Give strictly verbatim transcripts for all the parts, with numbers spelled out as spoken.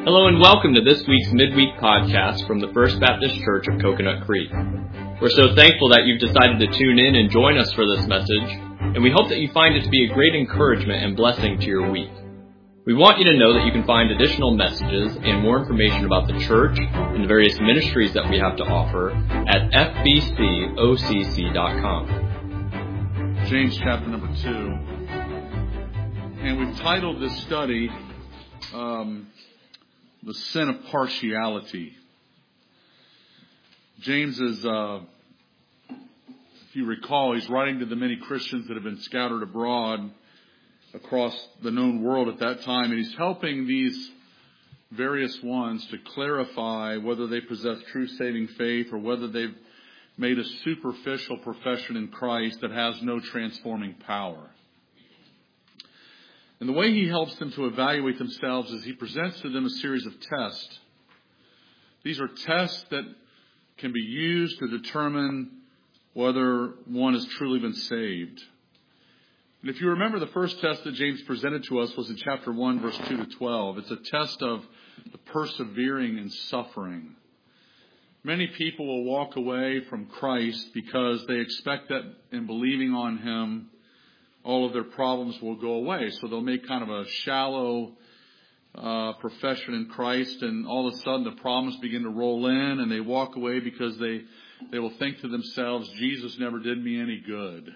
Hello and welcome to this week's midweek podcast from the First Baptist Church of Coconut Creek. We're so thankful that you've decided to tune in and join us for this message, and we hope that you find it to be a great encouragement and blessing to your week. We want you to know that you can find additional messages and more information about the church and the various ministries that we have to offer at f b c o c c dot com. James chapter number two. And we've titled this study, um, The Sin of Partiality. James is, uh, if you recall, he's writing to the many Christians that have been scattered abroad across the known world at that time. And he's helping these various ones to clarify whether they possess true saving faith or whether they've made a superficial profession in Christ that has no transforming power. And the way he helps them to evaluate themselves is he presents to them a series of tests. These are tests that can be used to determine whether one has truly been saved. And if you remember, the first test that James presented to us was in chapter one, verse two to twelve. It's a test of the persevering in suffering. Many people will walk away from Christ because they expect that in believing on Him, all of their problems will go away. So they'll make kind of a shallow uh, profession in Christ, and all of a sudden the problems begin to roll in, and they walk away because they, they will think to themselves, Jesus never did me any good.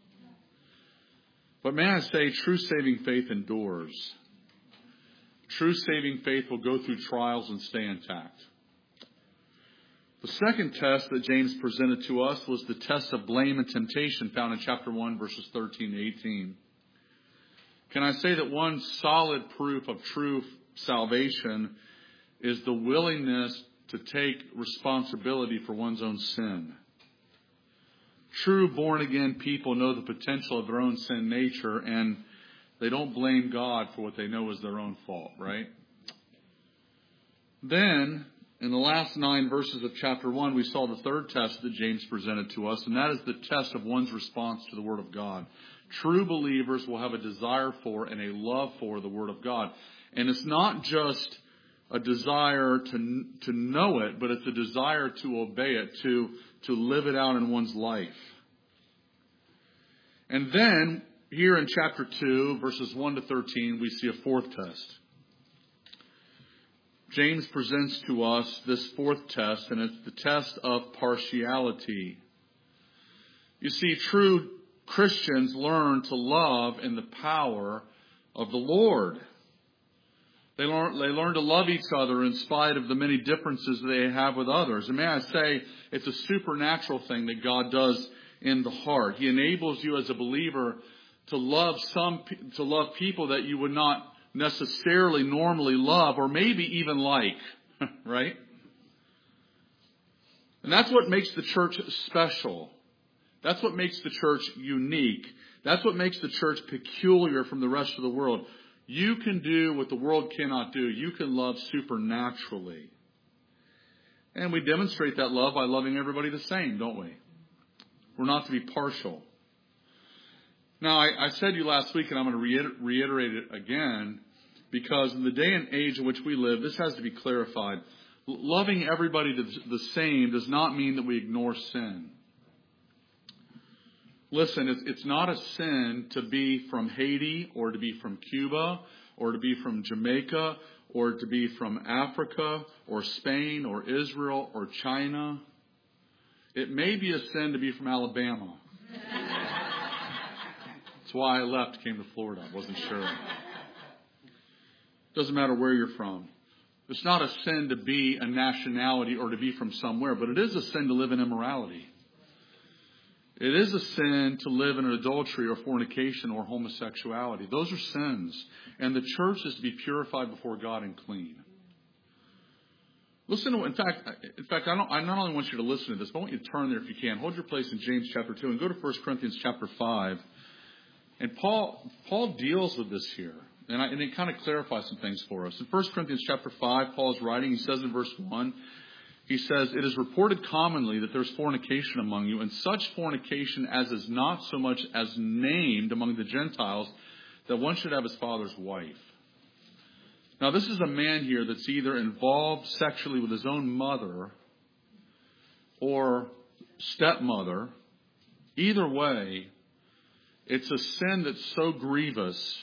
But may I say, true saving faith endures. True saving faith will go through trials and stay intact. The second test that James presented to us was the test of blame and temptation found in chapter one, verses thirteen to eighteen. Can I say that one solid proof of true salvation is the willingness to take responsibility for one's own sin? True born-again people know the potential of their own sin nature, and they don't blame God for what they know is their own fault, right? Then, in the last nine verses of chapter one, we saw the third test that James presented to us, and that is the test of one's response to the Word of God. True believers will have a desire for and a love for the Word of God. And it's not just a desire to, to know it, but it's a desire to obey it, to, to live it out in one's life. And then, here in chapter two, verses one to thirteen, we see a fourth test. James presents to us this fourth test, and it's the test of partiality. You see, true Christians learn to love in the power of the Lord. They learn, they learn to love each other in spite of the many differences they have with others. And may I say, it's a supernatural thing that God does in the heart. He enables you as a believer to love some, to love people that you would not necessarily normally love or maybe even like, right? And that's what makes the church special. That's what makes the church unique. That's what makes the church peculiar from the rest of the world. You can do what the world cannot do. You can love supernaturally. And we demonstrate that love by loving everybody the same, don't we? We're not to be partial. Now, I, I said to you last week, and I'm going to reiter- reiterate it again, because in the day and age in which we live, this has to be clarified. L- loving everybody the same does not mean that we ignore sin. Listen, it's, it's not a sin to be from Haiti or to be from Cuba or to be from Jamaica or to be from Africa or Spain or Israel or China. It may be a sin to be from Alabama. That's why I left, came to Florida. I wasn't sure. Doesn't matter where you're from. It's not a sin to be a nationality or to be from somewhere, but it is a sin to live in immorality. It is a sin to live in adultery or fornication or homosexuality. Those are sins. And the church is to be purified before God and clean. Listen to, in fact, in fact, I, don't, I not only want you to listen to this, but I want you to turn there if you can. Hold your place in James chapter two and go to First Corinthians chapter five. And Paul, Paul deals with this here. And, I, and it kind of clarifies some things for us. In First Corinthians chapter five, Paul's writing, he says in verse one, he says, "It is reported commonly that there's fornication among you, and such fornication as is not so much as named among the Gentiles, that one should have his father's wife. Now, this is a man here that's either involved sexually with his own mother or stepmother. Either way, it's a sin that's so grievous.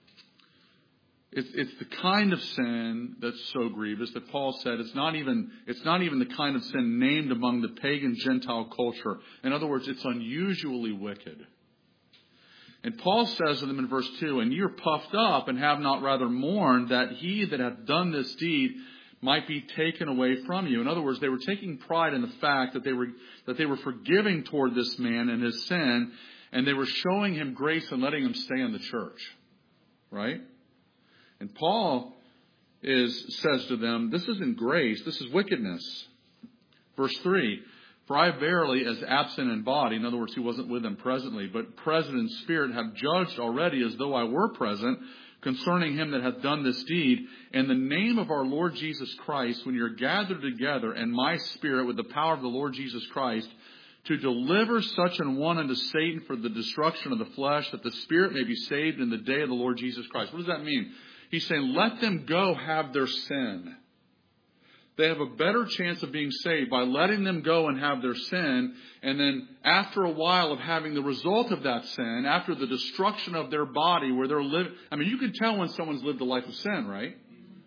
It's, it's the kind of sin that's so grievous that Paul said it's not even it's not even the kind of sin named among the pagan Gentile culture. In other words, it's unusually wicked. And Paul says to them in verse two, and you're puffed up and have not rather mourned that he that hath done this deed might be taken away from you. In other words, they were taking pride in the fact that they were that they were forgiving toward this man and his sin, and they were showing him grace and letting him stay in the church. Right? And Paul is says to them, this isn't grace, this is wickedness. Verse three, for I verily, as absent in body, in other words, he wasn't with them presently, but present in spirit, have judged already as though I were present, concerning him that hath done this deed, in the name of our Lord Jesus Christ, when you're gathered together, and my spirit with the power of the Lord Jesus Christ, to deliver such an one unto Satan for the destruction of the flesh, that the spirit may be saved in the day of the Lord Jesus Christ. What does that mean? He's saying, let them go have their sin. They have a better chance of being saved by letting them go and have their sin. And then after a while of having the result of that sin, after the destruction of their body where they're living. I mean, you can tell when someone's lived a life of sin, right?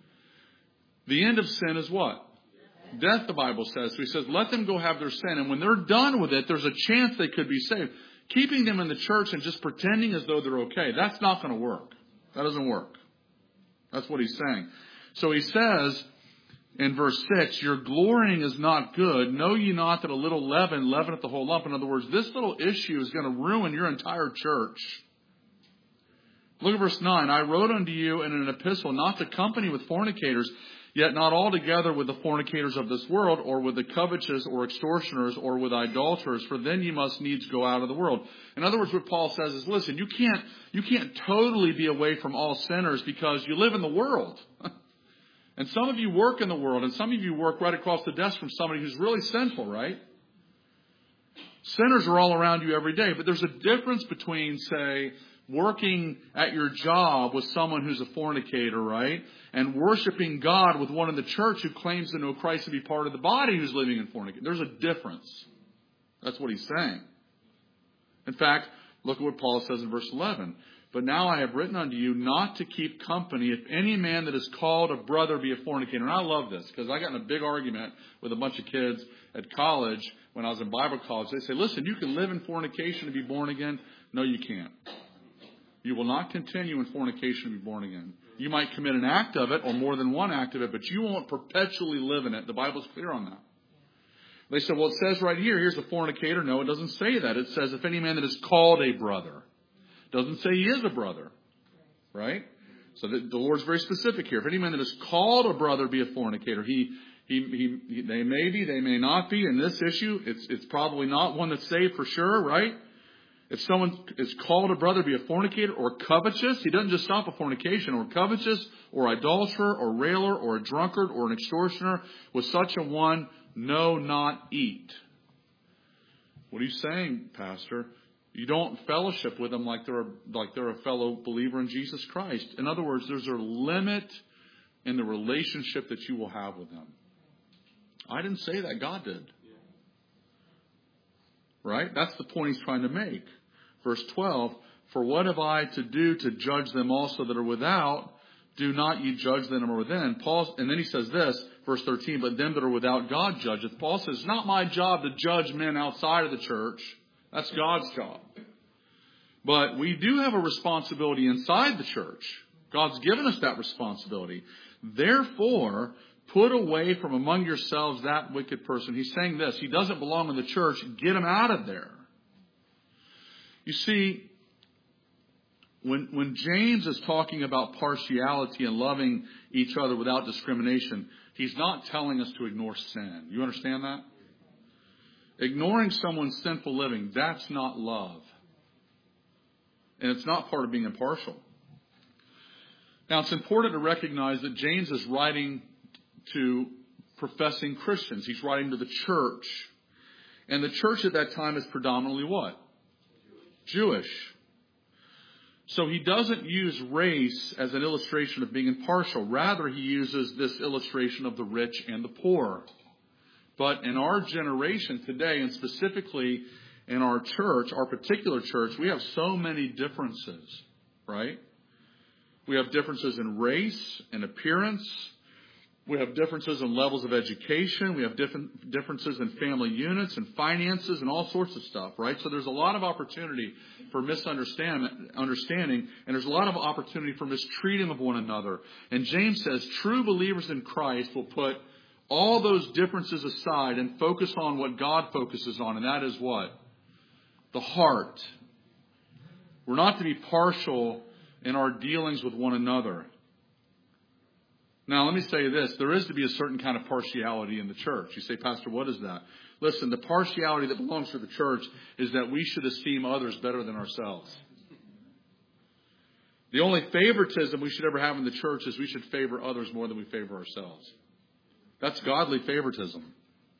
The end of sin is what? Death, the Bible says. So he says, let them go have their sin. And when they're done with it, there's a chance they could be saved. Keeping them in the church and just pretending as though they're okay, that's not going to work. That doesn't work. That's what he's saying. So he says in verse six, your glorying is not good. Know ye not that a little leaven leaveneth the whole lump? In other words, this little issue is going to ruin your entire church. Look at verse nine. I wrote unto you in an epistle not to company with fornicators, yet not altogether with the fornicators of this world, or with the covetous, or extortioners, or with idolaters, for then you must needs go out of the world. In other words, what Paul says is, listen, you can't, you can't totally be away from all sinners because you live in the world. And some of you work in the world, and some of you work right across the desk from somebody who's really sinful, right? Sinners are all around you every day, but there's a difference between, say, working at your job with someone who's a fornicator, right? And worshiping God with one in the church who claims to know Christ to be part of the body who's living in fornication. There's a difference. That's what he's saying. In fact, look at what Paul says in verse eleven. But now I have written unto you not to keep company if any man that is called a brother be a fornicator. And I love this because I got in a big argument with a bunch of kids at college when I was in Bible college. They say, listen, you can live in fornication and be born again. No, you can't. You will not continue in fornication and be born again. You might commit an act of it or more than one act of it, but you won't perpetually live in it. The Bible's clear on that. They said, well, it says right here, here's a fornicator. No, it doesn't say that. It says, if any man that is called a brother. It doesn't say he is a brother. Right? So the, the Lord's very specific here. If any man that is called a brother be a fornicator, he, he, he, he they may be, they may not be. In this issue, it's, it's probably not one that's saved for sure, right? If someone is called a brother to be a fornicator or covetous, he doesn't just stop at fornication, or covetous, or idolater, or railer, or a drunkard, or an extortioner, with such a one, no, not eat. What are you saying, Pastor? You don't fellowship with them like they're a, like they're a fellow believer in Jesus Christ. In other words, there's a limit in the relationship that you will have with them. I didn't say that. God did. Right? That's the point he's trying to make. Verse twelve, for what have I to do to judge them also that are without? Do not ye judge them that are within. Paul, and then he says this, verse thirteen, but them that are without God judgeth. Paul says, it's not my job to judge men outside of the church. That's God's job. But we do have a responsibility inside the church. God's given us that responsibility. Therefore, put away from among yourselves that wicked person. He's saying this. He doesn't belong in the church. Get him out of there. You see, when, when James is talking about partiality and loving each other without discrimination, he's not telling us to ignore sin. You understand that? Ignoring someone's sinful living, that's not love. And it's not part of being impartial. Now, it's important to recognize that James is writing to professing Christians. He's writing to the church. And the church at that time is predominantly what? Jewish. So he doesn't use race as an illustration of being impartial. Rather, he uses this illustration of the rich and the poor. But in our generation today, and specifically in our church, our particular church, we have so many differences, right? We have differences in race and appearance. We have differences in levels of education. We have different differences in family units and finances and all sorts of stuff, right? So there's a lot of opportunity for misunderstanding, understanding, and there's a lot of opportunity for mistreating of one another. And James says true believers in Christ will put all those differences aside and focus on what God focuses on, and that is what? The heart. We're not to be partial in our dealings with one another. Now, let me say this. There is to be a certain kind of partiality in the church. You say, Pastor, what is that? Listen, the partiality that belongs to the church is that we should esteem others better than ourselves. The only favoritism we should ever have in the church is we should favor others more than we favor ourselves. That's godly favoritism.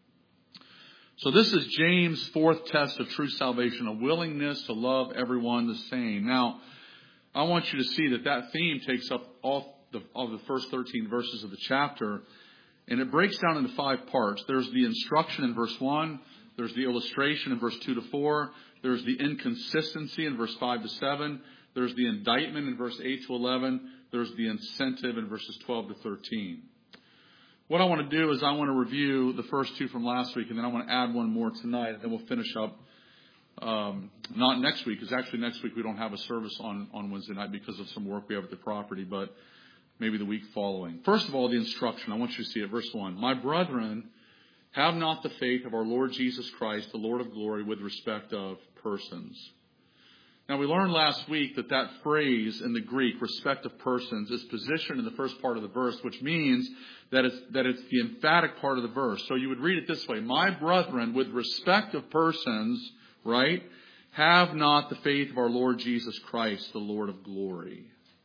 So this is James' fourth test of true salvation, a willingness to love everyone the same. Now, I want you to see that that theme takes up all the, of the first thirteen verses of the chapter, and it breaks down into five parts. There's the instruction in verse one. There's the illustration in verse two to four. There's the inconsistency in verse five to seven. There's the indictment in verse eight to eleven. There's the incentive in verses twelve to thirteen. What I want to do is I want to review the first two from last week, and then I want to add one more tonight, and then we'll finish up. Um, not next week, because actually next week we don't have a service on, on Wednesday night because of some work we have at the property, but maybe the week following. First of all, the instruction. I want you to see it. Verse one. My brethren, have not the faith of our Lord Jesus Christ, the Lord of glory, with respect of persons. Now, we learned last week that that phrase in the Greek, respect of persons, is positioned in the first part of the verse, which means that it's, that it's the emphatic part of the verse. So you would read it this way. My brethren, with respect of persons, right, have not the faith of our Lord Jesus Christ, the Lord of glory.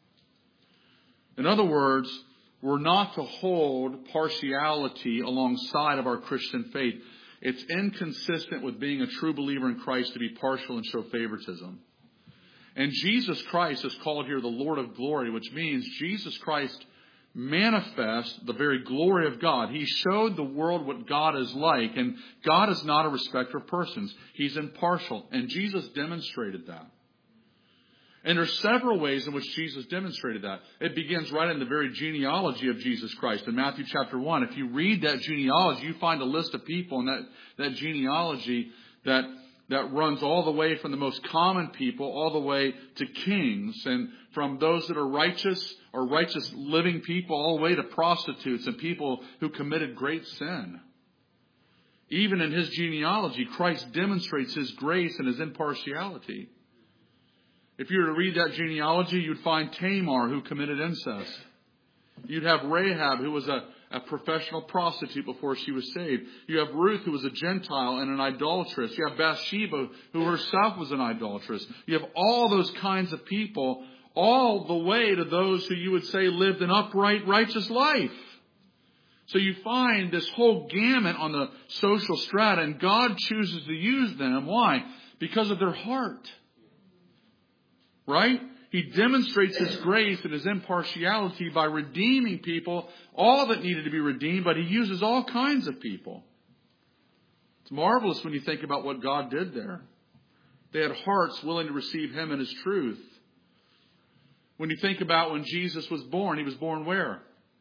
In other words, we're not to hold partiality alongside of our Christian faith. It's inconsistent with being a true believer in Christ to be partial and show favoritism. And Jesus Christ is called here the Lord of glory, which means Jesus Christ manifests the very glory of God. He showed the world what God is like, and God is not a respecter of persons. He's impartial, and Jesus demonstrated that. And there's several ways in which Jesus demonstrated that. It begins right in the very genealogy of Jesus Christ. In Matthew chapter one, if you read that genealogy, you find a list of people in that, that genealogy that that runs all the way from the most common people all the way to kings, and from those that are righteous or righteous living people all the way to prostitutes and people who committed great sin. Even in his genealogy, Christ demonstrates his grace and his impartiality. If you were to read that genealogy, you'd find Tamar, who committed incest. You'd have Rahab, who was a, a professional prostitute before she was saved. You have Ruth, who was a Gentile and an idolatress. You have Bathsheba, who herself was an idolatress. You have all those kinds of people, all the way to those who you would say lived an upright, righteous life. So you find this whole gamut on the social strata, and God chooses to use them. Why? Because of their heart. Right? He demonstrates his grace and his impartiality by redeeming people, all that needed to be redeemed, but he uses all kinds of people. It's marvelous when you think about what God did there. They had hearts willing to receive him and his truth. When you think about when Jesus was born, he was born where?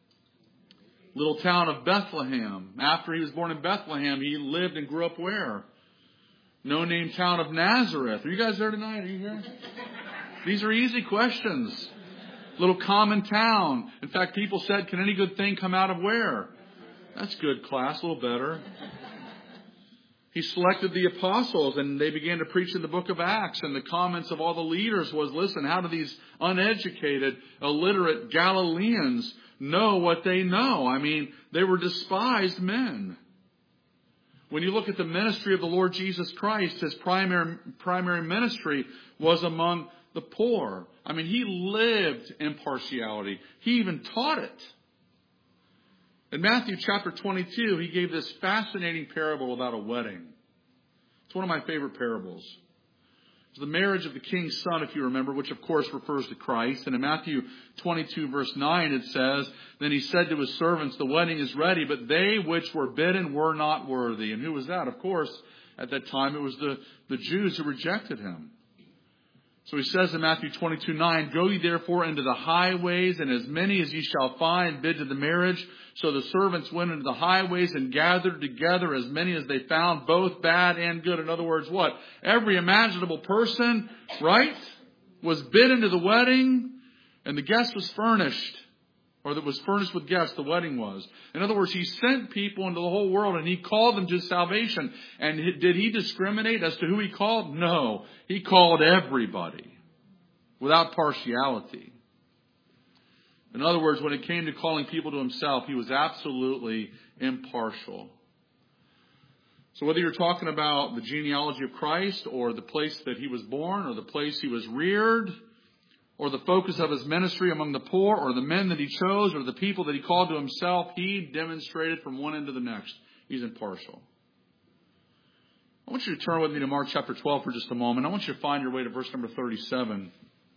Little town of Bethlehem. After he was born in Bethlehem, he lived and grew up where? No-name town of Nazareth. Are you guys there tonight? Are you here? These are easy questions. Little common town. In fact, people said, can any good thing come out of where? That's good, class. A little better. He selected the apostles, and they began to preach in the book of Acts. And the comments of all the leaders was, listen, how do these uneducated, illiterate Galileans know what they know? I mean, they were despised men. When you look at the ministry of the Lord Jesus Christ, his primary, primary ministry was among the poor. I mean, he lived impartiality. He even taught it. In Matthew chapter twenty-two, he gave this fascinating parable about a wedding. It's one of my favorite parables. It was the marriage of the king's son, if you remember, which of course refers to Christ. And in Matthew twenty-two, verse nine, it says, "Then he said to his servants, the wedding is ready, but they which were bidden were not worthy." And who was that? Of course, at that time, it was the, the Jews who rejected him. So he says in Matthew twenty-two, nine, "Go ye therefore into the highways, and as many as ye shall find, bid to the marriage." So the servants went into the highways and gathered together as many as they found, both bad and good. In other words, what? Every imaginable person, right, was bid into the wedding, and the guest was furnished. Or that was furnished with guests, the wedding was. In other words, he sent people into the whole world and he called them to salvation. And did he discriminate as to who he called? No. He called everybody without partiality. In other words, when it came to calling people to himself, he was absolutely impartial. So whether you're talking about the genealogy of Christ or the place that he was born or the place he was reared, or the focus of his ministry among the poor, or the men that he chose, or the people that he called to himself, he demonstrated from one end to the next. He's impartial. I want you to turn with me to Mark chapter twelve for just a moment. I want you to find your way to verse number thirty-seven.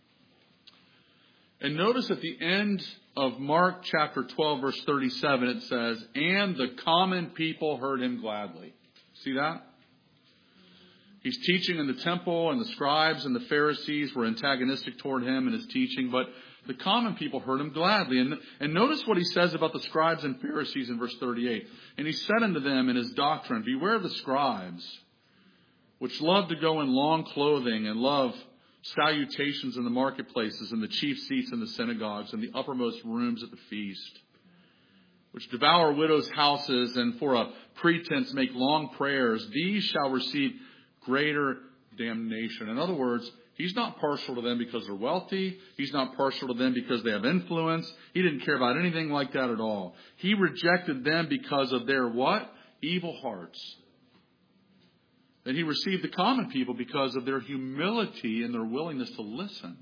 And notice at the end of Mark chapter twelve, verse thirty-seven, it says, "And the common people heard him gladly." See that? He's teaching in the temple, and the scribes and the Pharisees were antagonistic toward him and his teaching, but the common people heard him gladly. And, and notice what he says about the scribes and Pharisees in verse thirty-eight. "And he said unto them in his doctrine, Beware of the scribes, which love to go in long clothing, and love salutations in the marketplaces, and the chief seats in the synagogues, and the uppermost rooms at the feast, which devour widows' houses, and for a pretense make long prayers. These shall receive greater damnation." In other words, he's not partial to them because they're wealthy. He's not partial to them because they have influence. He didn't care about anything like that at all. He rejected them because of their what? Evil hearts. And he received the common people because of their humility and their willingness to listen.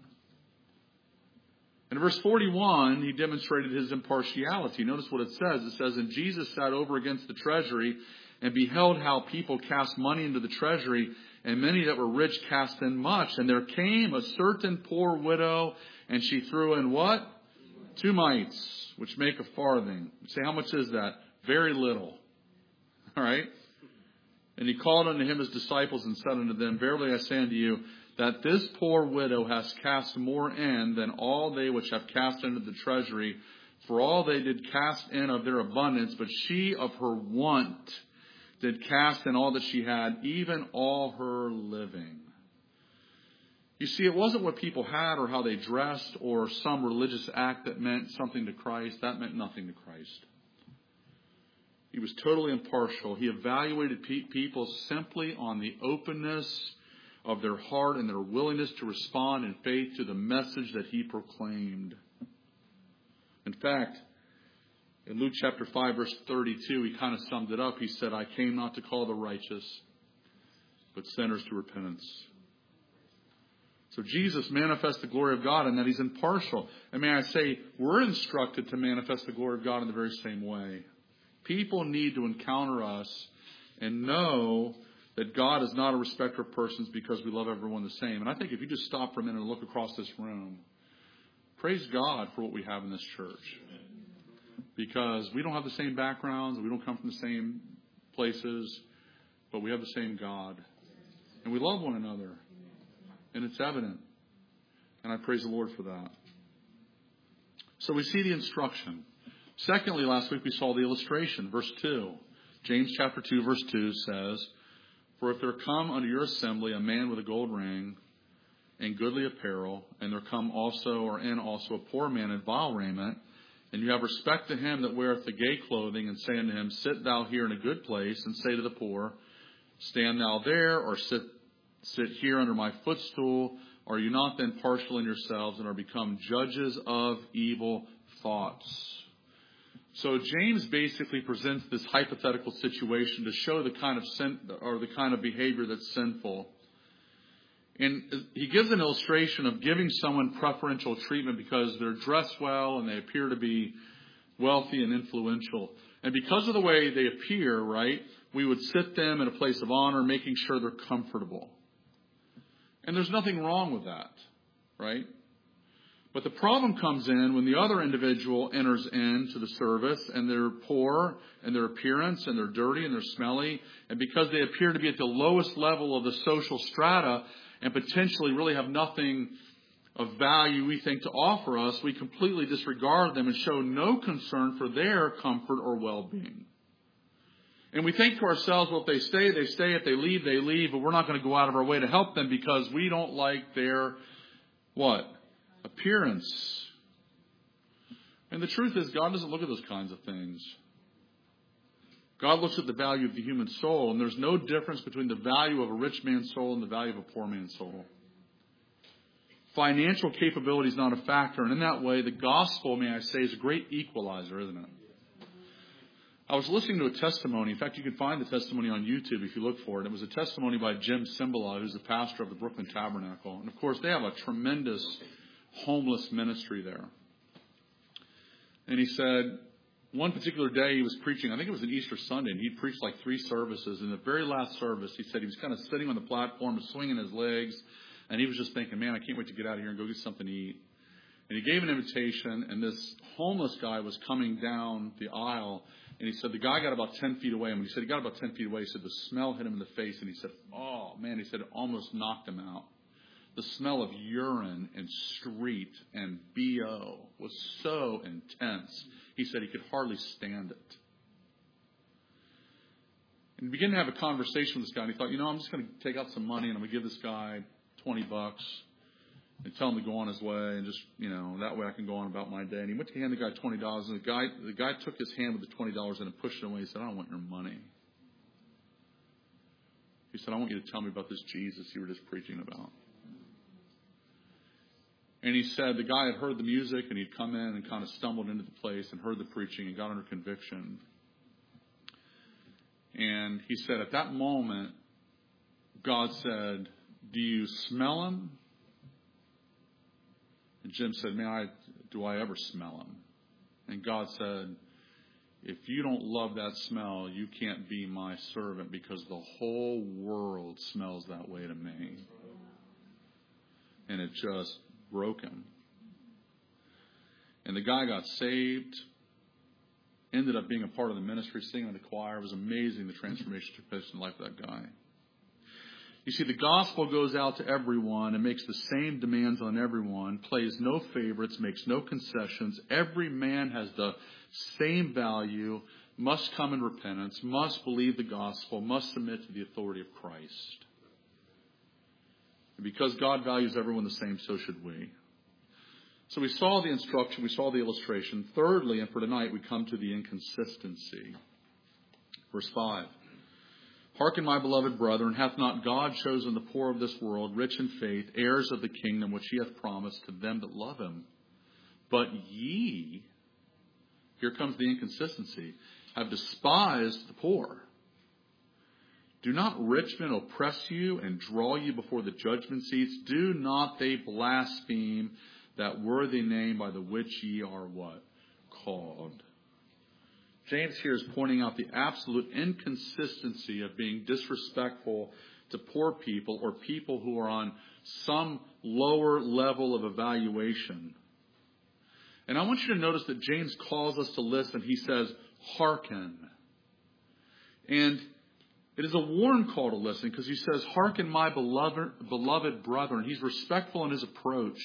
In verse forty-one, he demonstrated his impartiality. Notice what it says. It says, "And Jesus sat over against the treasury, and beheld how people cast money into the treasury, and many that were rich cast in much. And there came a certain poor widow, and she threw in" what? "Two mites, which make a farthing." You say, how much is that? Very little. All right? "And he called unto him his disciples, and said unto them, Verily I say unto you, that this poor widow has cast more in than all they which have cast into the treasury. For all they did cast in of their abundance, but she of her want did cast in all that she had, even all her living." You see, it wasn't what people had or how they dressed or some religious act that meant something to Christ. That meant nothing to Christ. He was totally impartial. He evaluated pe- people simply on the openness of their heart and their willingness to respond in faith to the message that he proclaimed. In fact, in Luke chapter five, verse thirty-two, he kind of summed it up. He said, "I came not to call the righteous, but sinners to repentance." So Jesus manifests the glory of God in that he's impartial. And may I say, we're instructed to manifest the glory of God in the very same way. People need to encounter us and know that God is not a respecter of persons because we love everyone the same. And I think if you just stop for a minute and look across this room, praise God for what we have in this church. Because we don't have the same backgrounds, we don't come from the same places, but we have the same God. And we love one another. And it's evident. And I praise the Lord for that. So we see the instruction. Secondly, last week we saw the illustration. Verse two. James chapter two, verse two says, "For if there come unto your assembly a man with a gold ring and goodly apparel, and there come also or in also a poor man in vile raiment, and you have respect to him that weareth the gay clothing, and say unto him, Sit thou here in a good place, and say to the poor, Stand thou there, or sit sit here under my footstool, are you not then partial in yourselves, and are become judges of evil thoughts?" So James basically presents this hypothetical situation to show the kind of sin, or the kind of behavior that's sinful. And he gives an illustration of giving someone preferential treatment because they're dressed well and they appear to be wealthy and influential. And because of the way they appear, right, we would sit them in a place of honor, making sure they're comfortable. And there's nothing wrong with that, right? But the problem comes in when the other individual enters into the service and they're poor in their appearance and they're dirty and they're smelly. And because they appear to be at the lowest level of the social strata and potentially really have nothing of value, we think, to offer us, we completely disregard them and show no concern for their comfort or well-being. And we think to ourselves, well, if they stay, they stay. If they leave, they leave. But we're not going to go out of our way to help them because we don't like their, what? Appearance. And the truth is, God doesn't look at those kinds of things. God looks at the value of the human soul, and there's no difference between the value of a rich man's soul and the value of a poor man's soul. Financial capability is not a factor, and in that way, the gospel, may I say, is a great equalizer, isn't it? I was listening to a testimony. In fact, you can find the testimony on YouTube if you look for it. It was a testimony by Jim Cymbala, who's the pastor of the Brooklyn Tabernacle. And, of course, they have a tremendous homeless ministry there. And he said one particular day he was preaching, I think it was an Easter Sunday, and he preached like three services. In the very last service, he said he was kind of sitting on the platform, swinging his legs, and he was just thinking, man, I can't wait to get out of here and go get something to eat. And he gave an invitation, and this homeless guy was coming down the aisle. And he said the guy got about ten feet away. And when he said he got about ten feet away, he said the smell hit him in the face. And he said, oh, man, he said it almost knocked him out. The smell of urine and street and B O was so intense. He said he could hardly stand it. And he began to have a conversation with this guy. And he thought, you know, I'm just going to take out some money and I'm going to give this guy twenty bucks. And tell him to go on his way, and just, you know, that way I can go on about my day. And he went to hand the guy twenty dollars, and the guy the guy took his hand with the twenty dollars and pushed it away. He said, I don't want your money. He said, I want you to tell me about this Jesus you were just preaching about. And he said the guy had heard the music, and he'd come in and kind of stumbled into the place and heard the preaching and got under conviction. And he said at that moment, God said, do you smell him? And Jim said, man, I, do I ever smell him? And God said, if you don't love that smell, you can't be my servant because the whole world smells that way to me. And it just broke him. And the guy got saved, ended up being a part of the ministry, singing in the choir. It was amazing the transformation took place in the life of that guy. You see, the gospel goes out to everyone and makes the same demands on everyone, plays no favorites, makes no concessions. Every man has the same value, must come in repentance, must believe the gospel, must submit to the authority of Christ. And because God values everyone the same, so should we. So we saw the instruction, we saw the illustration. Thirdly, and for tonight, we come to the inconsistency. Verse five. Hearken, my beloved brethren, hath not God chosen the poor of this world, rich in faith, heirs of the kingdom which he hath promised to them that love him? But ye, here comes the inconsistency, have despised the poor. Do not rich men oppress you and draw you before the judgment seats? Do not they blaspheme that worthy name by the which ye are what? Called. James here is pointing out the absolute inconsistency of being disrespectful to poor people or people who are on some lower level of evaluation. And I want you to notice that James calls us to listen. He says, hearken. And it is a warm call to listen because he says, hearken, my beloved, beloved brethren. He's respectful in his approach.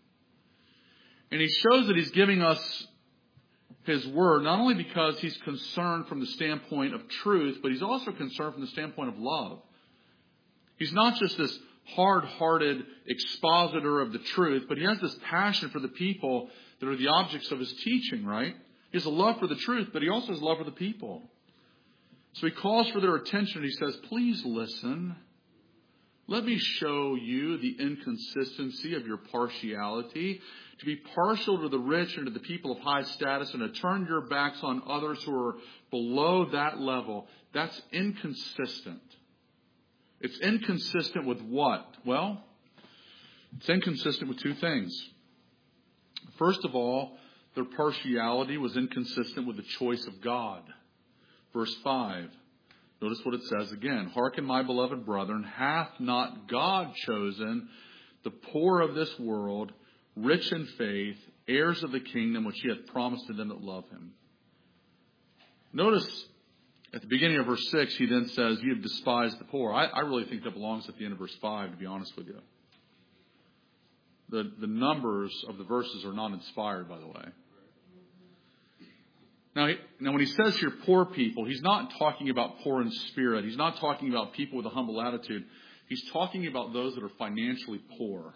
And he shows that he's giving us his word, not only because he's concerned from the standpoint of truth, but he's also concerned from the standpoint of love. He's not just this hard-hearted expositor of the truth, but he has this passion for the people that are the objects of his teaching, right? He has a love for the truth, but he also has love for the people. So he calls for their attention and he says, please listen. Let me show you the inconsistency of your partiality. To be partial to the rich and to the people of high status and to turn your backs on others who are below that level, that's inconsistent. It's inconsistent with what? Well, it's inconsistent with two things. First of all, their partiality was inconsistent with the choice of God. Verse five, Notice what it says again. Hearken, my beloved brethren, hath not God chosen the poor of this world, rich in faith, heirs of the kingdom, which he hath promised to them that love him? Notice at the beginning of verse six, he then says, you have despised the poor. I, I really think that belongs at the end of verse five, to be honest with you. The, the numbers of the verses are not inspired, by the way. Now, now, when he says here poor people, he's not talking about poor in spirit. He's not talking about people with a humble attitude. He's talking about those that are financially poor.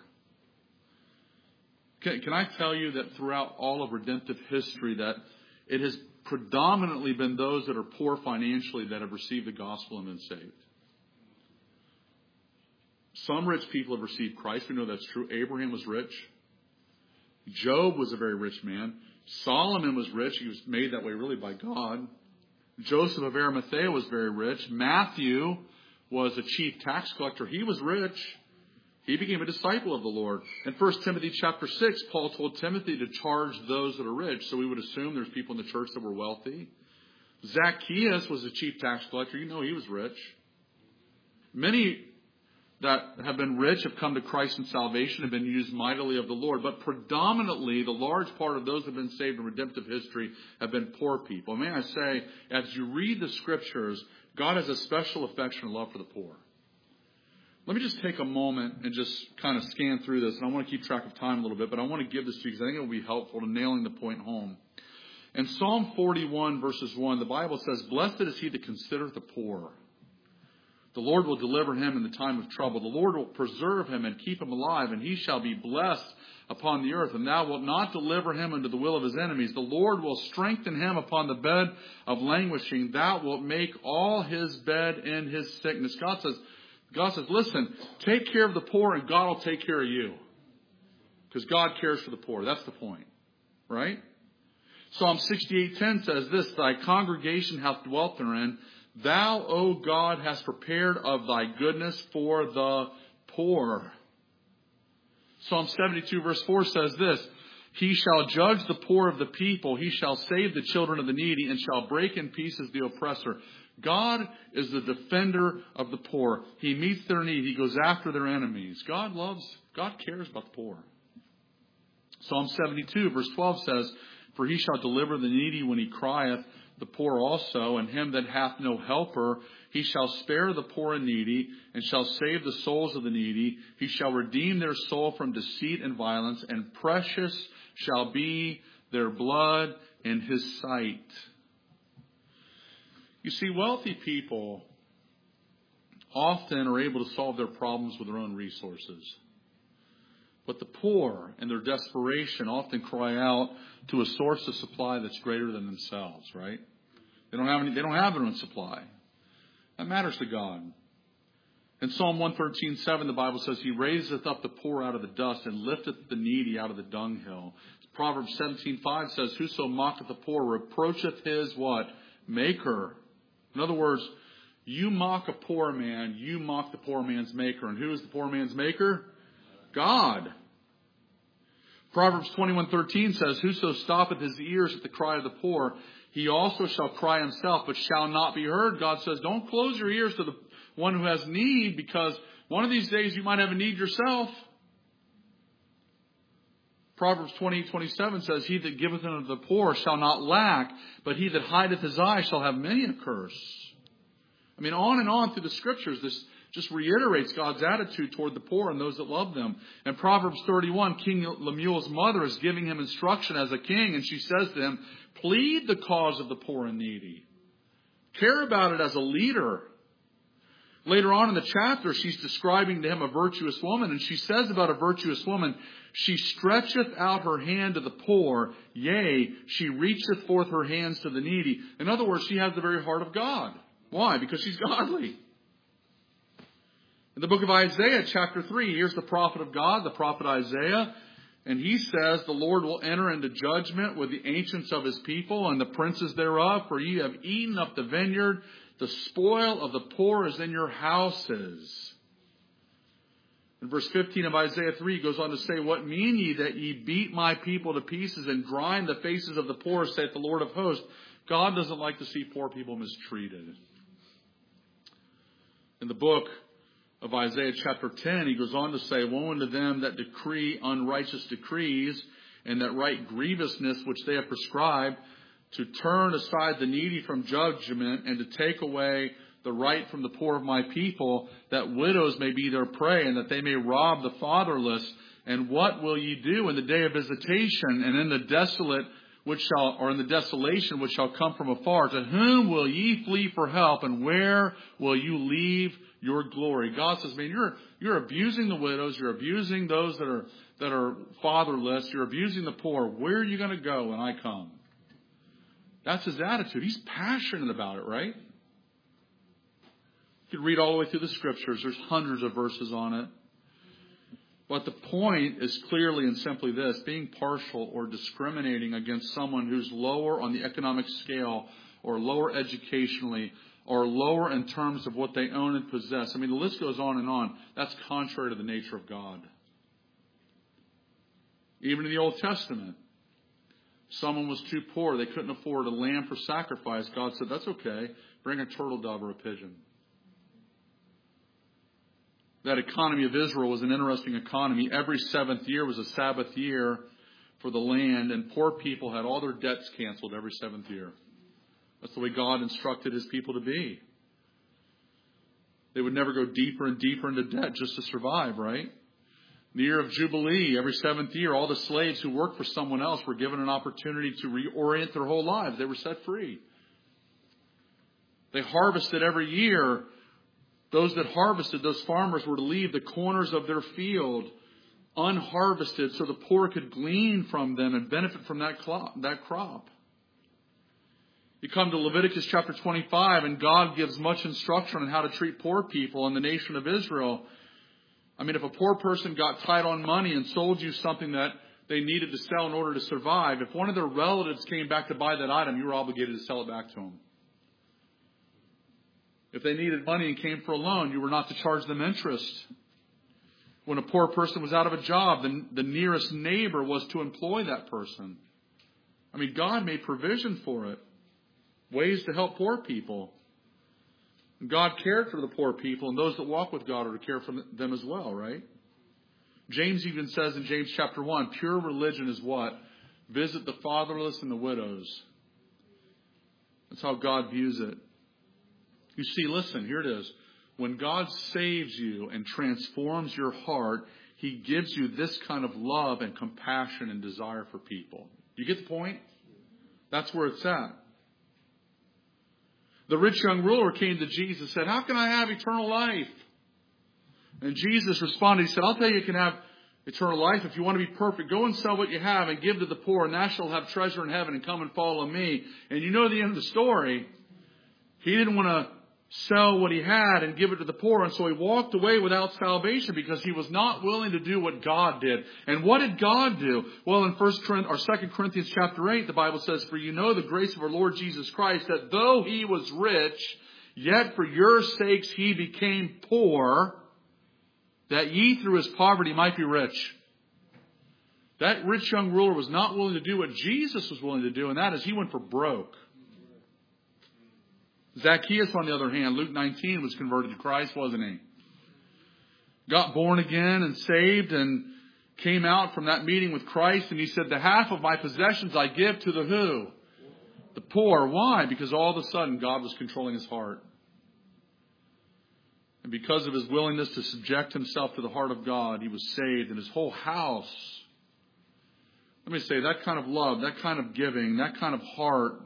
Can, can I tell you that throughout all of redemptive history that it has predominantly been those that are poor financially that have received the gospel and been saved? Some rich people have received Christ. We know that's true. Abraham was rich. Job was a very rich man. Solomon was rich. He was made that way really by God. Joseph of Arimathea was very rich. Matthew was a chief tax collector. He was rich. He became a disciple of the Lord. In First Timothy chapter six, Paul told Timothy to charge those that are rich. So we would assume there's people in the church that were wealthy. Zacchaeus was a chief tax collector. You know he was rich. Many that have been rich have come to Christ in salvation, have been used mightily of the Lord. But predominantly, the large part of those who have been saved in redemptive history have been poor people. May I say, as you read the Scriptures, God has a special affection and love for the poor. Let me just take a moment and just kind of scan through this. And I want to keep track of time a little bit, but I want to give this to you because I think it will be helpful to nailing the point home. In Psalm forty-one, verses one, the Bible says, blessed is he that considereth the poor. The Lord will deliver him in the time of trouble. The Lord will preserve him and keep him alive, and he shall be blessed upon the earth. And thou wilt not deliver him unto the will of his enemies. The Lord will strengthen him upon the bed of languishing. Thou wilt make all his bed in his sickness. God says, God says, listen, take care of the poor and God will take care of you. Because God cares for the poor. That's the point. Right? Psalm sixty-eight ten says this, thy congregation hath dwelt therein. Thou, O God, hast prepared of thy goodness for the poor. Psalm seventy-two verse four says this, he shall judge the poor of the people. He shall save the children of the needy and shall break in pieces the oppressor. God is the defender of the poor. He meets their need. He goes after their enemies. God loves, God cares about the poor. Psalm seventy-two verse twelve says, for he shall deliver the needy when he crieth, the poor also, and him that hath no helper. He shall spare the poor and needy, and shall save the souls of the needy. He shall redeem their soul from deceit and violence, and precious shall be their blood in his sight. You see, wealthy people often are able to solve their problems with their own resources. But the poor, in their desperation, often cry out to a source of supply that's greater than themselves, right? They don't have any, they don't have their own supply. That matters to God. In Psalm one thirteen seven, the Bible says, he raiseth up the poor out of the dust and lifteth the needy out of the dunghill. Proverbs seventeen five says, whoso mocketh the poor reproacheth his what? Maker. In other words, you mock a poor man, you mock the poor man's maker. And who is the poor man's maker? God. Proverbs twenty-one thirteen says, whoso stoppeth his ears at the cry of the poor, he also shall cry himself, but shall not be heard. God says, don't close your ears to the one who has need, because one of these days you might have a need yourself. Proverbs twenty-eight twenty-seven says, he that giveth unto the poor shall not lack, but he that hideth his eye shall have many a curse. I mean, on and on through the Scriptures, this just reiterates God's attitude toward the poor and those that love them. In Proverbs thirty-one, King Lemuel's mother is giving him instruction as a king, and she says to him, plead the cause of the poor and needy. Care about it as a leader. Later on in the chapter, she's describing to him a virtuous woman, and she says about a virtuous woman, she stretcheth out her hand to the poor, yea, she reacheth forth her hands to the needy. In other words, she has the very heart of God. Why? Because she's godly. In the book of Isaiah, chapter three, here's the prophet of God, the prophet Isaiah. And he says, the Lord will enter into judgment with the ancients of his people and the princes thereof, for ye have eaten up the vineyard. The spoil of the poor is in your houses. In verse fifteen of Isaiah three, he goes on to say, what mean ye that ye beat my people to pieces and grind the faces of the poor, saith the Lord of hosts? God doesn't like to see poor people mistreated. In the book of Isaiah chapter ten, he goes on to say, "Woe unto them that decree unrighteous decrees, and that write grievousness which they have prescribed, to turn aside the needy from judgment, and to take away the right from the poor of my people, that widows may be their prey, and that they may rob the fatherless. And what will ye do in the day of visitation, and in the desolate which shall, or in the desolation which shall come from afar? To whom will ye flee for help, and where will you leave your glory?" God says, man, you're you're abusing the widows, you're abusing those that are that are fatherless, you're abusing the poor. Where are you going to go when I come? That's his attitude. He's passionate about it, right? You could read all the way through the scriptures. There's hundreds of verses on it. But the point is clearly and simply this: being partial or discriminating against someone who's lower on the economic scale, or lower educationally, or lower in terms of what they own and possess. I mean, the list goes on and on. That's contrary to the nature of God. Even in the Old Testament, someone was too poor. They couldn't afford a lamb for sacrifice. God said, that's okay. Bring a turtle dove or a pigeon. That economy of Israel was an interesting economy. Every seventh year was a Sabbath year for the land, and poor people had all their debts canceled every seventh year. That's the way God instructed his people to be. They would never go deeper and deeper into debt just to survive, right? The year of Jubilee, every seventh year, all the slaves who worked for someone else were given an opportunity to reorient their whole lives. They were set free. They harvested every year. Those that harvested, those farmers, were to leave the corners of their field unharvested so the poor could glean from them and benefit from that crop. You come to Leviticus chapter twenty-five, and God gives much instruction on how to treat poor people in the nation of Israel. I mean, if a poor person got tight on money and sold you something that they needed to sell in order to survive, if one of their relatives came back to buy that item, you were obligated to sell it back to them. If they needed money and came for a loan, you were not to charge them interest. When a poor person was out of a job, the, the nearest neighbor was to employ that person. I mean, God made provision for it. Ways to help poor people. And God cared for the poor people, and those that walk with God are to care for them as well, right? James even says in James chapter one, pure religion is what? Visit the fatherless and the widows. That's how God views it. You see, listen, here it is. When God saves you and transforms your heart, he gives you this kind of love and compassion and desire for people. You get the point? That's where it's at. The rich young ruler came to Jesus and said, how can I have eternal life? And Jesus responded, he said, I'll tell you, you can have eternal life if you want to be perfect. Go and sell what you have and give to the poor, and thou shalt have treasure in heaven, and come and follow me. And you know the end of the story. He didn't want to sell what he had and give it to the poor, and so he walked away without salvation because he was not willing to do what God did. And what did God do? Well, in First or Second Corinthians chapter eight, the Bible says, for you know the grace of our Lord Jesus Christ, that though he was rich, yet for your sakes he became poor, that ye through his poverty might be rich. That rich young ruler was not willing to do what Jesus was willing to do, and that is he went for broke. Zacchaeus, on the other hand, Luke nineteen, was converted to Christ, wasn't he? Got born again and saved and came out from that meeting with Christ, and he said, the half of my possessions I give to the who? The poor. Why? Because all of a sudden God was controlling his heart. And because of his willingness to subject himself to the heart of God, he was saved, and his whole house. Let me say, that kind of love, that kind of giving, that kind of heart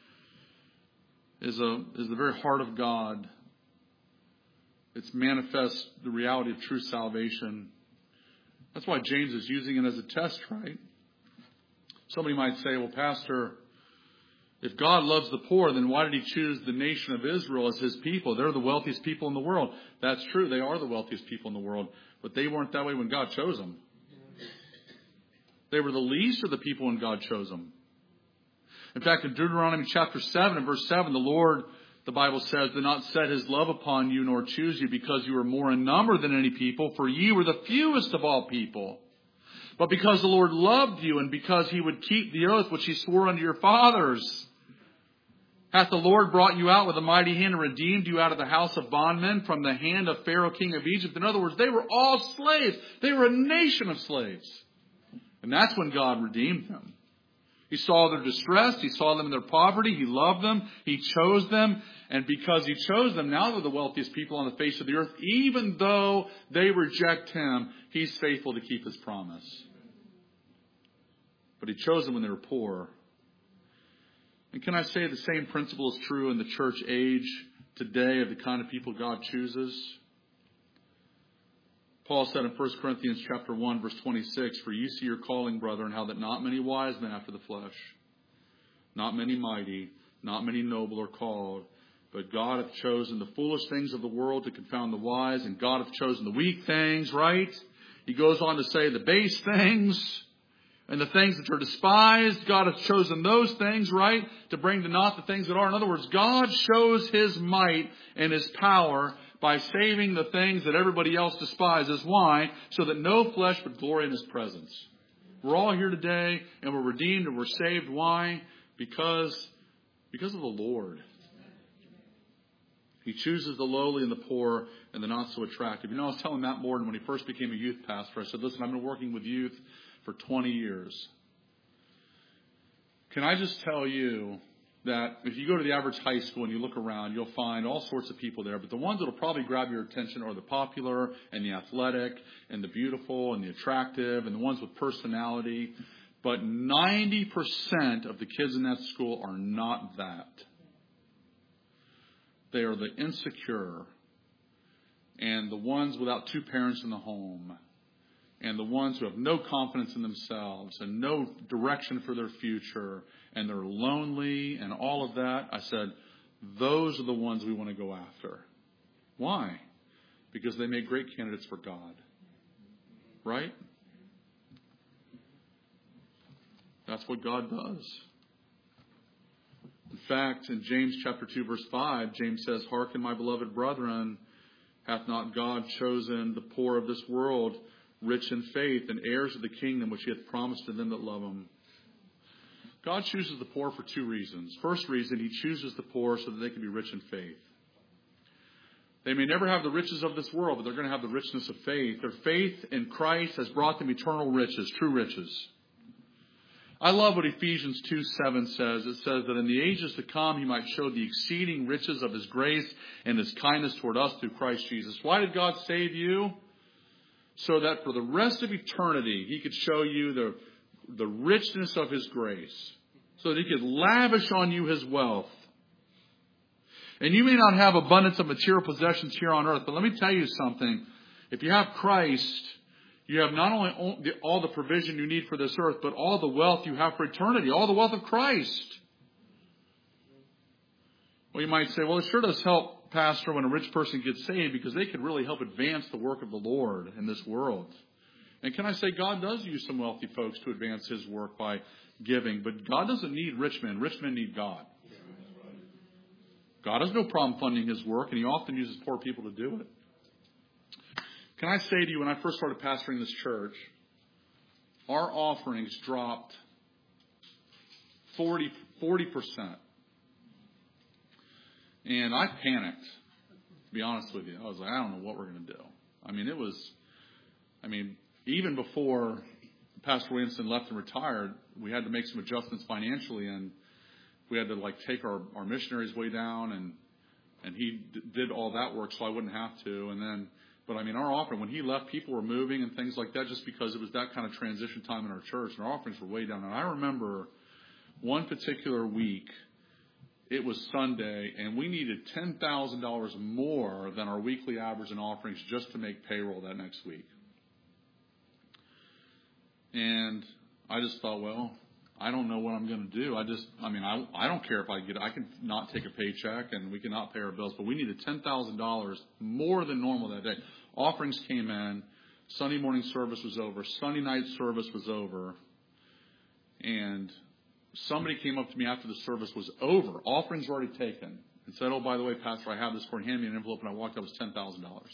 is a is the very heart of God. It's manifests the reality of true salvation. That's why James is using it as a test, right? Somebody might say, well, Pastor, if God loves the poor, then why did he choose the nation of Israel as his people? They're the wealthiest people in the world. That's true. They are the wealthiest people in the world. But they weren't that way when God chose them. They were the least of the people when God chose them. In fact, in Deuteronomy chapter seven and verse seven, the Lord, the Bible says, did not set his love upon you nor choose you because you were more in number than any people, for ye were the fewest of all people. But because the Lord loved you and because he would keep the oath which he swore unto your fathers. Hath the Lord brought you out with a mighty hand and redeemed you out of the house of bondmen from the hand of Pharaoh, king of Egypt? In other words, they were all slaves. They were a nation of slaves. And that's when God redeemed them. He saw their distress. He saw them in their poverty. He loved them. He chose them. And because He chose them, now they're the wealthiest people on the face of the earth. Even though they reject Him, He's faithful to keep His promise. But He chose them when they were poor. And can I say the same principle is true in the church age today of the kind of people God chooses? Paul said in First Corinthians chapter one, verse twenty-six, For you see your calling, brethren, how that not many wise men after the flesh, not many mighty, not many noble are called, but God hath chosen the foolish things of the world to confound the wise, and God hath chosen the weak things, right? He goes on to say the base things and the things that are despised. God hath chosen those things, right, to bring to naught the things that are. In other words, God shows His might and His power by saving the things that everybody else despises. Why? So that no flesh would glory in His presence. We're all here today and we're redeemed and we're saved. Why? Because, because of the Lord. He chooses the lowly and the poor and the not so attractive. You know, I was telling Matt Morton when he first became a youth pastor, I said, listen, I've been working with youth for twenty years. Can I just tell you that if you go to the average high school and you look around, you'll find all sorts of people there. But the ones that will probably grab your attention are the popular and the athletic and the beautiful and the attractive and the ones with personality. But ninety percent of the kids in that school are not that. They are the insecure and the ones without two parents in the home and the ones who have no confidence in themselves and no direction for their future and they're lonely and all of that. I said, those are the ones we want to go after. Why? Because they make great candidates for God. Right? That's what God does. In fact, in James chapter two, verse five, James says, Hearken, my beloved brethren, hath not God chosen the poor of this world, rich in faith, and heirs of the kingdom which He hath promised to them that love Him? God chooses the poor for two reasons. First reason, He chooses the poor so that they can be rich in faith. They may never have the riches of this world, but they're going to have the richness of faith. Their faith in Christ has brought them eternal riches, true riches. I love what Ephesians two seven says. It says that in the ages to come He might show the exceeding riches of His grace and His kindness toward us through Christ Jesus. Why did God save you? So that for the rest of eternity He could show you the, the richness of His grace. So that He could lavish on you His wealth. And you may not have abundance of material possessions here on earth, but let me tell you something. If you have Christ, you have not only all the provision you need for this earth, but all the wealth you have for eternity, all the wealth of Christ. Well, you might say, well, it sure does help, Pastor, when a rich person gets saved, because they could really help advance the work of the Lord in this world. And can I say, God does use some wealthy folks to advance His work by giving, but God doesn't need rich men. Rich men need God. God has no problem funding His work, and He often uses poor people to do it. Can I say to you, when I first started pastoring this church, our offerings dropped forty percent. And I panicked, to be honest with you. I was like, I don't know what we're going to do. I mean, it was, I mean, even before Pastor Williamson left and retired, we had to make some adjustments financially, and we had to like take our, our missionaries way down, and and he d- did all that work so I wouldn't have to. And then, but I mean, our offering, when he left, people were moving and things like that just because it was that kind of transition time in our church, and our offerings were way down. And I remember one particular week, it was Sunday, and we needed ten thousand dollars more than our weekly average in offerings just to make payroll that next week. And I just thought, well, I don't know what I'm going to do. I just, I mean, I, I don't care if I get, I can not take a paycheck and we cannot pay our bills, but we needed ten thousand dollars more than normal that day. Offerings came in. Sunday morning service was over. Sunday night service was over. And somebody came up to me after the service was over. Offerings were already taken. And said, oh, by the way, Pastor, I have this for you. Hand me an envelope. And I walked out, it was ten thousand dollars.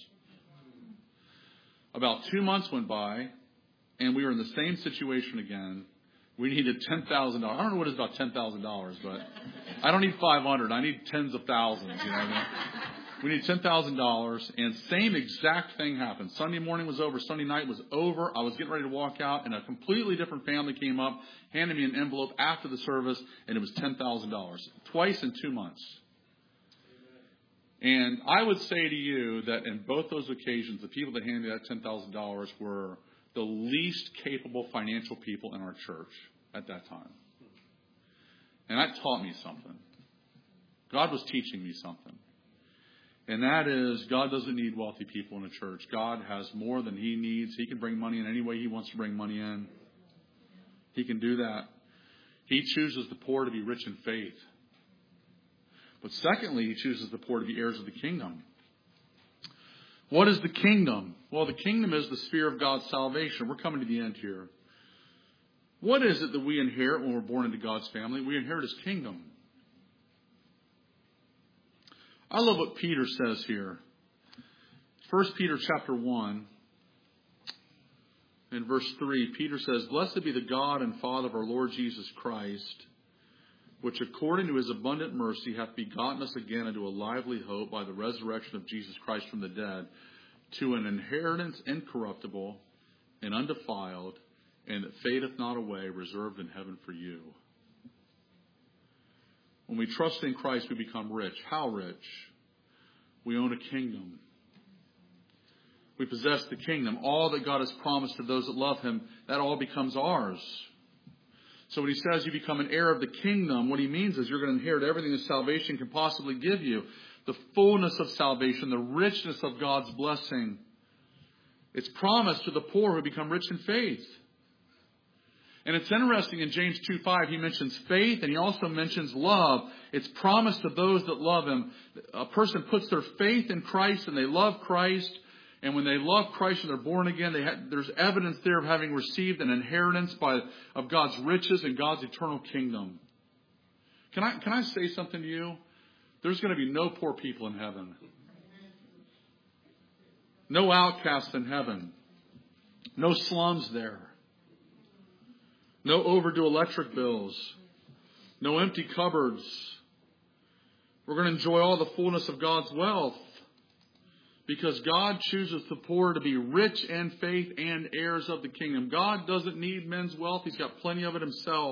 About two months went by, and we were in the same situation again. We needed ten thousand dollars. I don't know what it is about ten thousand dollars, but I don't need five hundred. I need tens of thousands. You know what I mean? We need ten thousand dollars, and same exact thing happened. Sunday morning was over. Sunday night was over. I was getting ready to walk out, and a completely different family came up, handed me an envelope after the service, and it was ten thousand dollars. Twice in two months. And I would say to you that in both those occasions, the people that handed me that ten thousand dollars were the least capable financial people in our church at that time. And that taught me something. God was teaching me something. And that is, God doesn't need wealthy people in a church. God has more than He needs. He can bring money in any way He wants to bring money in. He can do that. He chooses the poor to be rich in faith. But secondly, He chooses the poor to be heirs of the kingdom. What is the kingdom? Well, the kingdom is the sphere of God's salvation. We're coming to the end here. What is it that we inherit when we're born into God's family? We inherit His kingdom. I love what Peter says here. First Peter chapter one, in verse three, Peter says, "Blessed be the God and Father of our Lord Jesus Christ, which according to His abundant mercy hath begotten us again unto a lively hope by the resurrection of Jesus Christ from the dead, to an inheritance incorruptible and undefiled, and that fadeth not away, reserved in heaven for you." When we trust in Christ, we become rich. How rich? We own a kingdom. We possess the kingdom. All that God has promised to those that love Him, that all becomes ours. So when He says you become an heir of the kingdom, what He means is you're going to inherit everything that salvation can possibly give you. The fullness of salvation, the richness of God's blessing. It's promised to the poor who become rich in faith. And it's interesting, in James two five, he mentions faith and he also mentions love. It's promised to those that love Him. A person puts their faith in Christ and they love Christ. And when they love Christ and they're born again, they have, there's evidence there of having received an inheritance by, of God's riches and God's eternal kingdom. Can I, can I say something to you? There's going to be no poor people in heaven. No outcasts in heaven. No slums there. No overdue electric bills. No empty cupboards. We're going to enjoy all the fullness of God's wealth. Because God chooses the poor to be rich in faith and heirs of the kingdom. God doesn't need men's wealth. He's got plenty of it Himself.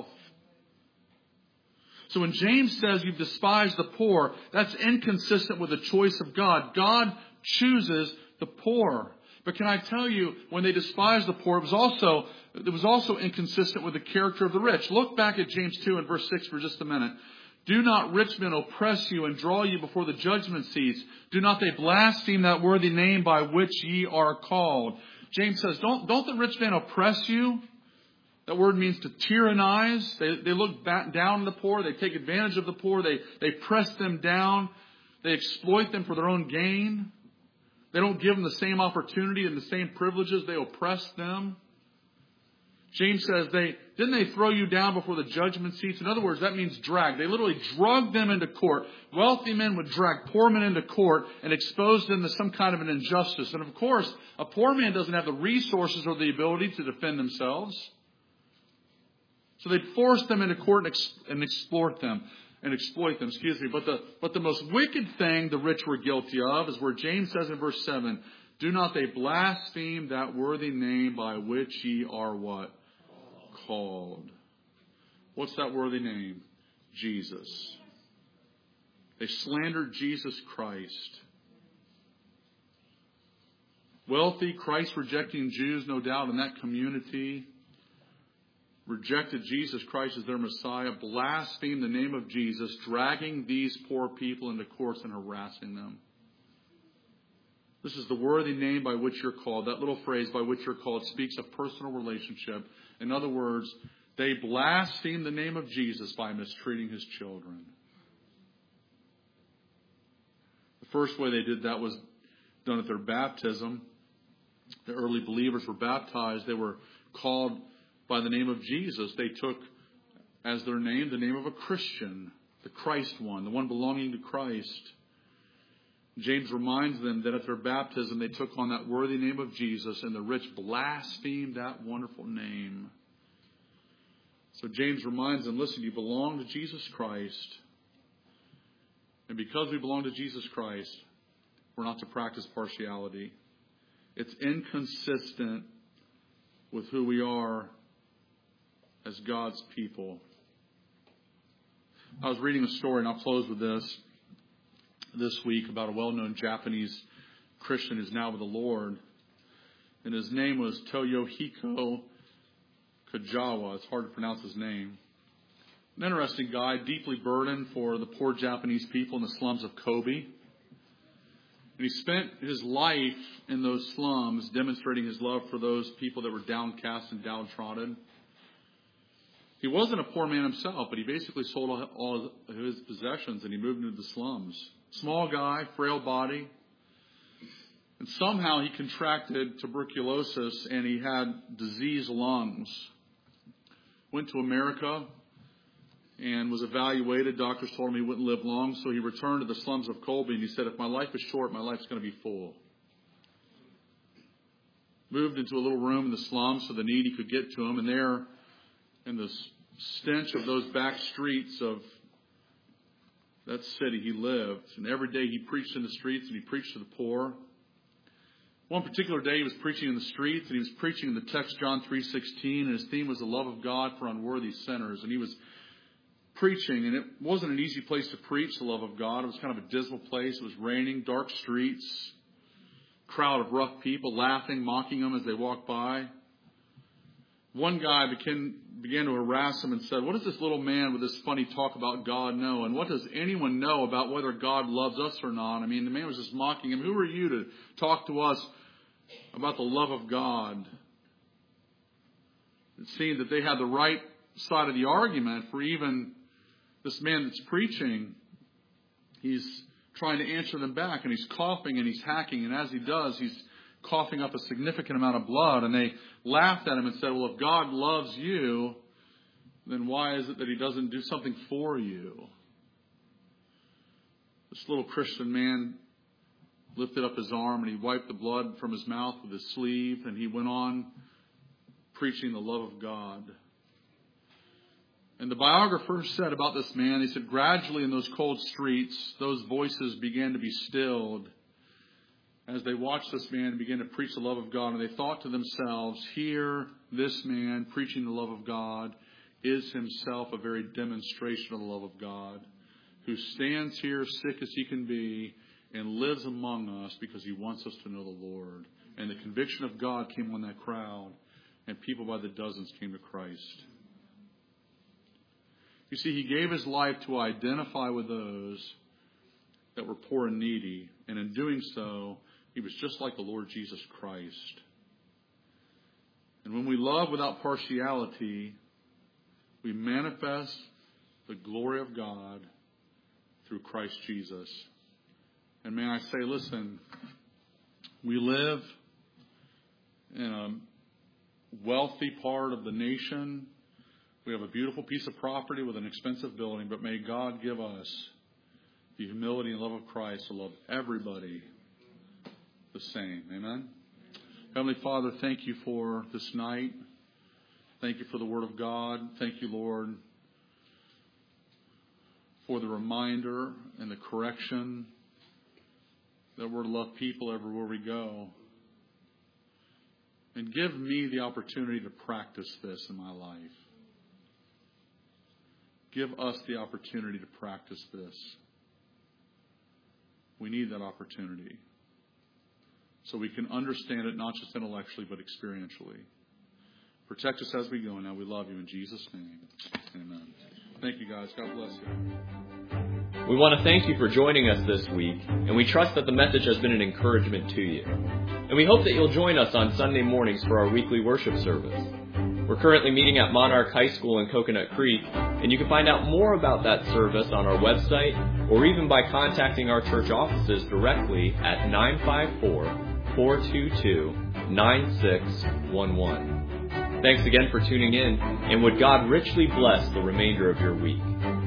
So when James says you've despised the poor, that's inconsistent with the choice of God. God chooses the poor. But can I tell you, when they despised the poor, it was also, it was also inconsistent with the character of the rich. Look back at James two and verse six for just a minute. "Do not rich men oppress you and draw you before the judgment seats. Do not they blaspheme that worthy name by which ye are called." James says, don't, don't the rich men oppress you? That word means to tyrannize. They, they look back down on the poor. They take advantage of the poor. They, they press them down. They exploit them for their own gain. They don't give them the same opportunity and the same privileges. They oppress them. James says, they didn't they throw you down before the judgment seats? In other words, that means drag. They literally drug them into court. Wealthy men would drag poor men into court and expose them to some kind of an injustice. And of course, a poor man doesn't have the resources or the ability to defend themselves. So they'd force them into court and, ex- and exploit them. And exploit them, excuse me. But the, but the most wicked thing the rich were guilty of is where James says in verse seven, "Do not they blaspheme that worthy name by which ye are" what? Called. What's that worthy name? Jesus. They slandered Jesus Christ. Wealthy, Christ-rejecting Jews, no doubt, in that community, rejected Jesus Christ as their Messiah, blasphemed the name of Jesus, dragging these poor people into courts and harassing them. This is the worthy name by which you're called. That little phrase, "by which you're called," speaks of personal relationship. In other words, they blasphemed the name of Jesus by mistreating His children. The first way they did that was done at their baptism. The early believers were baptized. They were called by the name of Jesus. They took as their name the name of a Christian, the Christ one, the one belonging to Christ. James reminds them that at their baptism they took on that worthy name of Jesus, and the rich blasphemed that wonderful name. So James reminds them, listen, you belong to Jesus Christ. And because we belong to Jesus Christ, we're not to practice partiality. It's inconsistent with who we are as God's people. I was reading a story, and I'll close with this, this week about a well-known Japanese Christian who's now with the Lord. And his name was Toyohiko Kajawa. It's hard to pronounce his name. An interesting guy, deeply burdened for the poor Japanese people in the slums of Kobe. And he spent his life in those slums demonstrating his love for those people that were downcast and downtrodden. He wasn't a poor man himself, but he basically sold all of his possessions and he moved into the slums. Small guy, frail body. And somehow he contracted tuberculosis and he had diseased lungs. Went to America and was evaluated. Doctors told him he wouldn't live long, so he returned to the slums of Colby and he said, if my life is short, my life's going to be full. Moved into a little room in the slums so the needy could get to him, and there in the stench of those back streets of that city he lived. And every day he preached in the streets and he preached to the poor. One particular day he was preaching in the streets and he was preaching the text John three sixteen, and his theme was the love of God for unworthy sinners. And he was preaching, and it wasn't an easy place to preach the love of God. It was kind of a dismal place. It was raining, dark streets, crowd of rough people laughing, mocking him as they walked by. One guy began, began to harass him and said, what does this little man with this funny talk about God know? And what does anyone know about whether God loves us or not? I mean, the man was just mocking him. Who are you to talk to us about the love of God? It seemed that they had the right side of the argument, for even this man that's preaching, he's trying to answer them back, and he's coughing and he's hacking, and as he does, he's coughing up a significant amount of blood. And they laughed at him and said, well, if God loves you, then why is it that he doesn't do something for you? This little Christian man lifted up his arm and he wiped the blood from his mouth with his sleeve, and he went on preaching the love of God. And the biographer said about this man, he said, gradually in those cold streets, those voices began to be stilled as they watched this man begin to preach the love of God. And they thought to themselves, here, this man preaching the love of God is himself a very demonstration of the love of God, who stands here sick as he can be and lives among us because he wants us to know the Lord. And the conviction of God came on that crowd, and people by the dozens came to Christ. You see, he gave his life to identify with those that were poor and needy. And in doing so, he was just like the Lord Jesus Christ. And when we love without partiality, we manifest the glory of God through Christ Jesus. And may I say, listen, we live in a wealthy part of the nation. We have a beautiful piece of property with an expensive building, but may God give us the humility and love of Christ to love everybody the same. Amen? Heavenly Father, thank you for this night. Thank you for the Word of God. Thank you, Lord, for the reminder and the correction that we're to love people everywhere we go. And give me the opportunity to practice this in my life. Give us the opportunity to practice this. We need that opportunity so we can understand it not just intellectually but experientially. Protect us as we go. Now we love you in Jesus' name. Amen. Thank you, guys. God bless you. We want to thank you for joining us this week, and we trust that the message has been an encouragement to you. And we hope that you'll join us on Sunday mornings for our weekly worship service. We're currently meeting at Monarch High School in Coconut Creek, and you can find out more about that service on our website or even by contacting our church offices directly at nine five four, four two two, nine six one one. Thanks again for tuning in, and would God richly bless the remainder of your week.